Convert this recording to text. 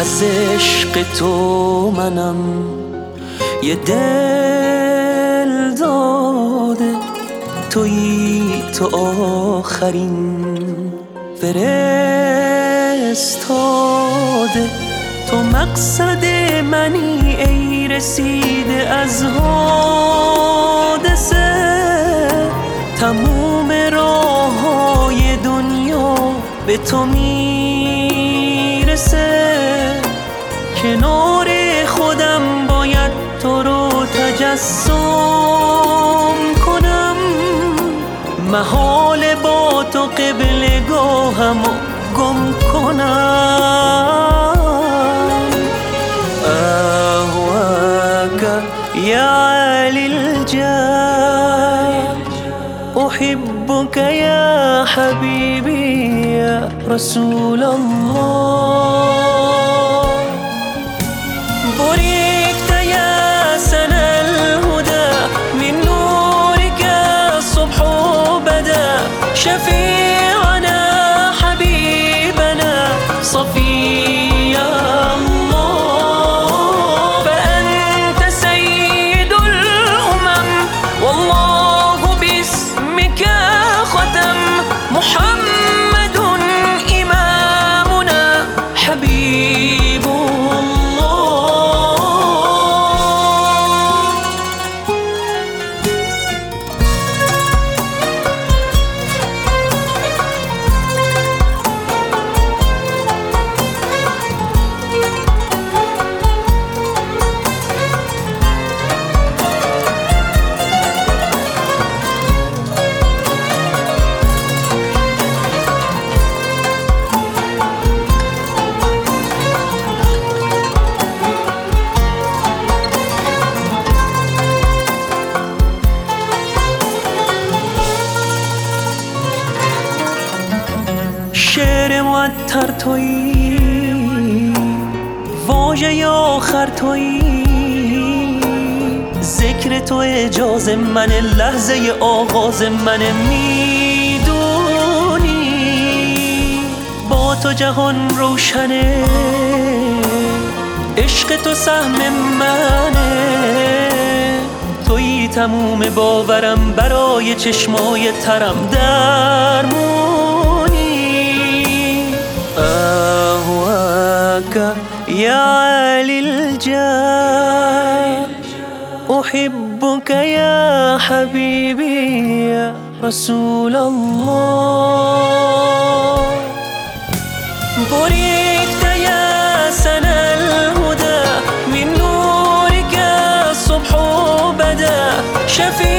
از عشق تو منم یه دل داده، تویی تو آخرین فرستاده. تو مقصد منی ای رسیده از حادثه، تموم راههای دنیا به تو میرسه. کنار خودم باید تو رو تجسم کنم، محال با تو قبلگاهم گم کنم. أهواك يا عالي الجاه، أحبك يا حبيبي يا رسول الله. بركت يا سنا الهدى، من نورك الصبح بدا. شفيعنا حبيبنا صفي الله، فأنت سيد الأمم والله باسمك ختم. محمد إمامنا حبيب شعر معطر تویی، واژه آخر تویی. ذکر تو اجاز من، لحظه آغاز من. میدونی با تو جهان روشنه، عشق تو سهم منه. تویی تموم باورم، برای چشمای ترم درمونی. أهواك يا عالي الجاه، أحبك يا حبيبي يا رسول الله. بركت يا سنا الهدى، من نورك الصبح بدا. شفيع